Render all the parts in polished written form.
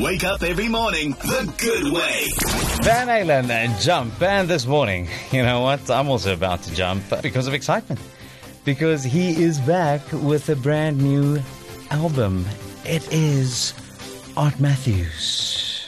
Wake up every morning the good way. Van Halen and Jump. And this morning, you know what? I'm also about to jump because of excitement. Because he is back with a brand new album. It is Art Matthews.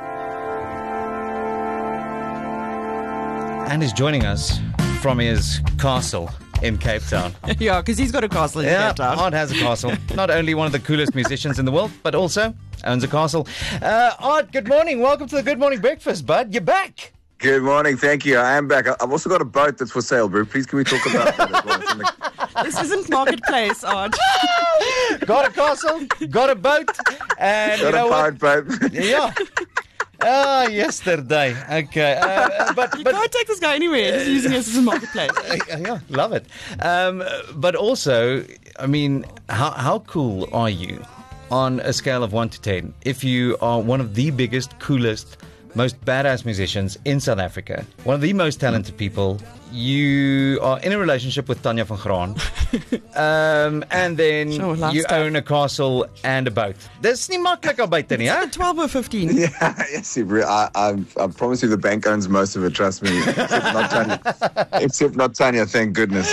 And he's joining us from his castle in Cape Town. Yeah, because he's got a castle in Cape Town. Art has a castle. Not only one of the coolest musicians in the world, but also owns a castle. Art, good morning. Welcome to the Good Morning Breakfast, bud. You're back. Good morning. Thank you. I am back. I've also got a boat that's for sale, bro. Please, can we talk about that as well? It's in the... This isn't Marketplace, Art. Got a castle, got a boat, and Got a pirate boat. Yeah. Yesterday. Okay. You can't take this guy anywhere. Just using us as a marketplace. Yeah, love it. But also, I mean, how cool are you on a scale of 1 to 10 if you are one of the biggest, coolest, most badass musicians in South Africa, one of the most talented people, you are in a relationship with Tanya van Graan, and then you own a castle and a boat. Dis nie maklik al buite nie, hè? 12 or 15. Yeah, yes, I promise you the bank owns most of it, trust me. Except not Tanya. Except not Tanya, thank goodness.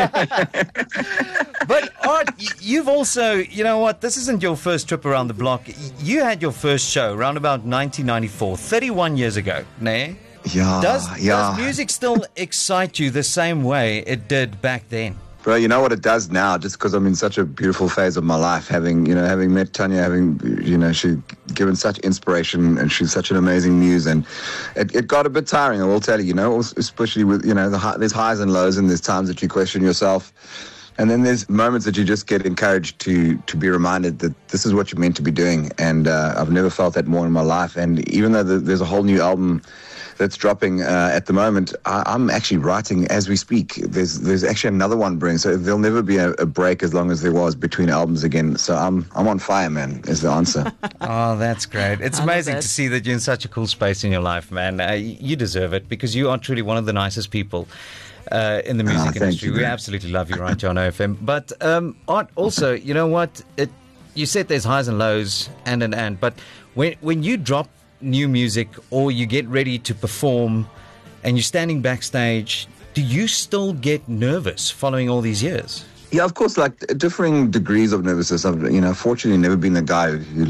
But Art, you've also, you know what, this isn't your first trip around the block. You had your first show around about 1994, 31 years ago, né? Yeah, Does music still excite you the same way it did back then? Bro, you know what it does now, just because I'm in such a beautiful phase of my life, having met Tanya, she given such inspiration, and she's such an amazing muse, and it got a bit tiring, I will tell you, especially with, there's highs and lows, and there's times that you question yourself. And then there's moments that you just get encouraged to be reminded that this is what you're meant to be doing. And I've never felt that more in my life. And even though there's a whole new album that's dropping at the moment, I'm actually writing as we speak. There's actually another one brewing. So there'll never be a break as long as there was between albums again. So I'm on fire, man, is the answer. Oh, that's great. It's amazing to see that you're in such a cool space in your life, man. You deserve it because you are truly one of the nicest people in the music industry. We absolutely love you right here on OFM. But Art, also, you know what? You said there's highs and lows and but when you drop new music or you get ready to perform and you're standing backstage, do you still get nervous following all these years? Yeah, of course, like differing degrees of nervousness. I've, fortunately never been the guy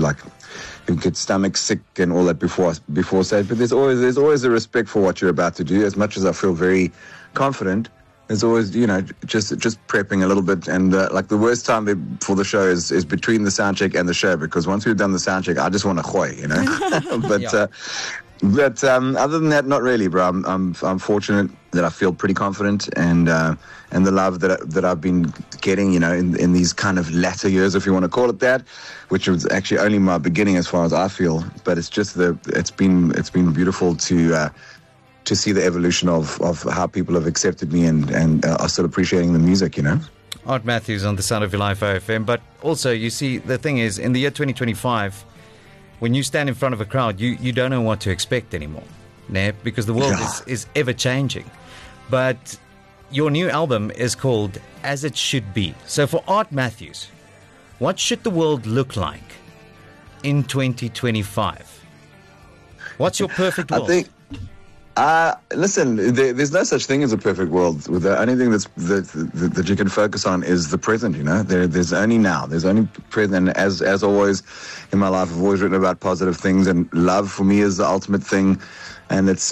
who gets stomach sick and all that before stage. But there's always a respect for what you're about to do. As much as I feel very confident, there's always, just prepping a little bit. And the worst time for the show is between the sound check and the show, because once we've done the sound check, I just want to gooi, But yeah. But other than that, not really, bro. I'm fortunate that I feel pretty confident, and the love that I've been getting, in these kind of latter years, if you want to call it that, which was actually only my beginning as far as I feel. But it's just it's been beautiful to see the evolution of how people have accepted me and are still appreciating the music, Art Matthews on the Sound of Your Life OFM. But also, you see, the thing is, in the year 2025, when you stand in front of a crowd, you don't know what to expect anymore, because the world is ever changing. But your new album is called As It Should Be. So for Art Matthews, what should the world look like in 2025? What's your perfect world? Listen, there's no such thing as a perfect world. The only thing that you can focus on is the present, There's only now. There's only present. And as always in my life, I've always written about positive things, and love for me is the ultimate thing. And it's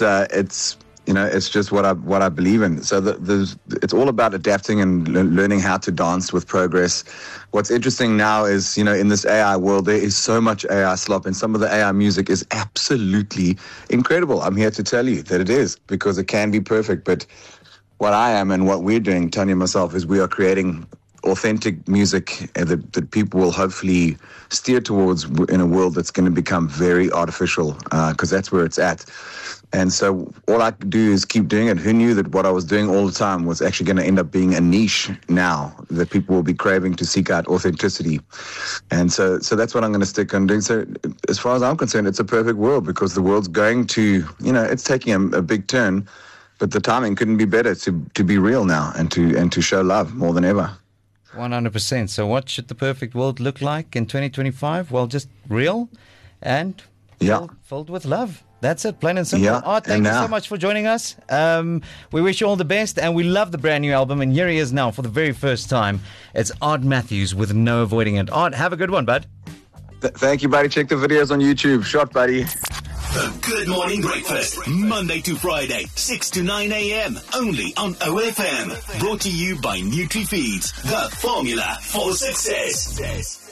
just what I believe in. So it's all about adapting and learning how to dance with progress. What's interesting now is, in this AI world, there is so much AI slop, and some of the AI music is absolutely incredible. I'm here to tell you that it is, because it can be perfect. But what I am and what we're doing, Tanya and myself, is we are creating authentic music that people will hopefully steer towards in a world that's going to become very artificial, because that's where it's at. And so all I could do is keep doing it. Who knew that what I was doing all the time was actually going to end up being a niche now, that people will be craving to seek out authenticity. And so that's what I'm going to stick on doing. So as far as I'm concerned, it's a perfect world, because the world's going to, it's taking a big turn, but the timing couldn't be better to be real now and to show love more than ever. 100%. So what should the perfect world look like in 2025? Well, just real and filled with love. That's it, plain and simple. Yeah, Art, thank you so much for joining us. We wish you all the best, and we love the brand new album. And here he is now for the very first time. It's Art Matthews with No Avoiding It. Art, have a good one, bud. Thank you, buddy. Check the videos on YouTube. Shot, buddy. The Good Morning Breakfast, Monday to Friday, 6 to 9 a.m. Only on OFM. Brought to you by NutriFeeds, the formula for success.